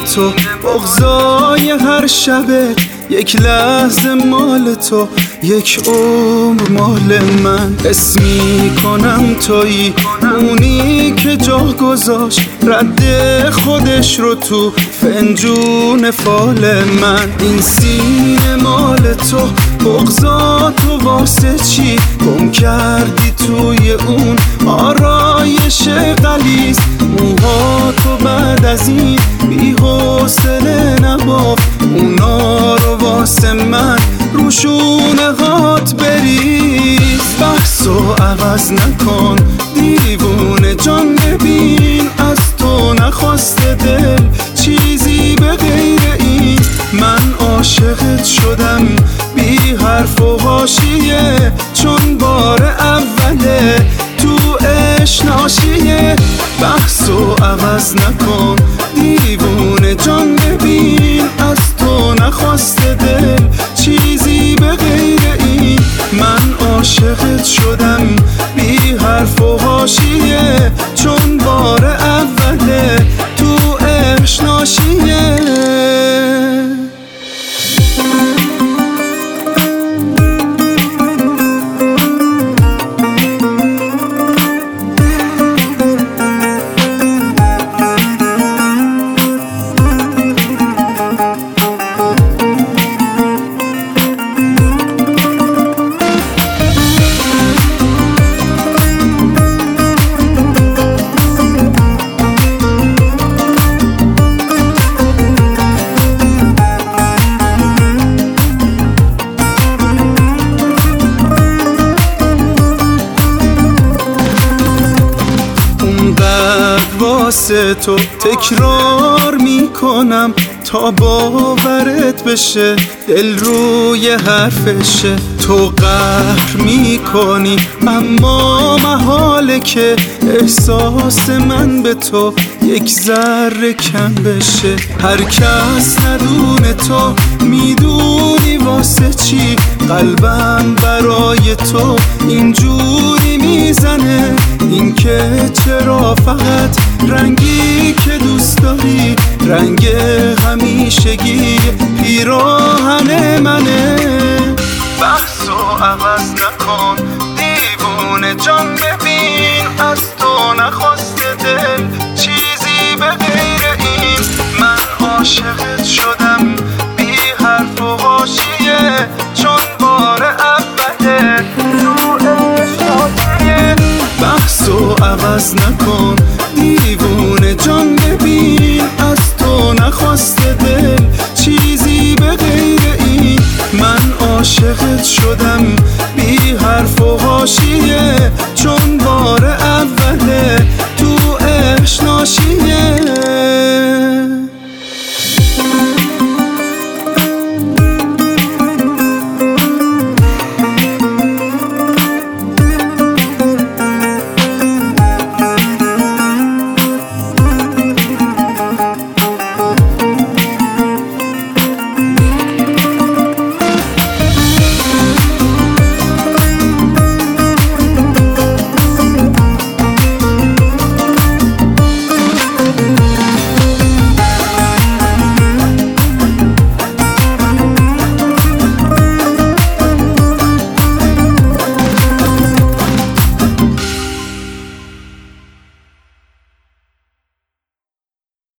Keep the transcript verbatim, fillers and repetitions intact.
تو، بغضای هر شبه یک لحظه مال تو، یک عمر مال من. حس میکنم تویی اونی که جا گذاشت رد خودش رو تو فنجون فال من. این سینه مال تو، بغضاتو واسه چی گم کردی توی اون آرایش غلیظ؟ موهاتو بعد از این بی حوصله نباف، اونا رو واسه من روشونه هات بریز. بحثو عوض نکن دیوونه جان، ببین از تو نخواسته دل چیزی به غیر این. من عاشقت شدم بی حرف و حاشیه، چون بار اوله تو اشناشیه. بحثو عوض نکن دیوونه جان، ببین از تو نخواسته دل چیزی به غیر این. من عاشقت شدم بی حرف و حاشیه، چون بار اوله تو اشناشیه. واسه تو تکرار میکنم تا باورت بشه، دل روی حرفشه. تو قهر میکنی اما محاله که احساس من به تو یک ذره کم بشه. هر کس ندونه تو میدونی واسه چی قلبم برای تو اینجوری میزنه. این که چرا فقط رنگی که دوست داری رنگ همیشگی پیراهن منه. بحثو عوض نکن دیوونه جان، ببین از تو نخواسته دل چیزی به غیر این. من عاشقت شدم بی حرف و حاشیه، چون بار اوله تو اشناشیه. بحثو عوض نکن دیوونه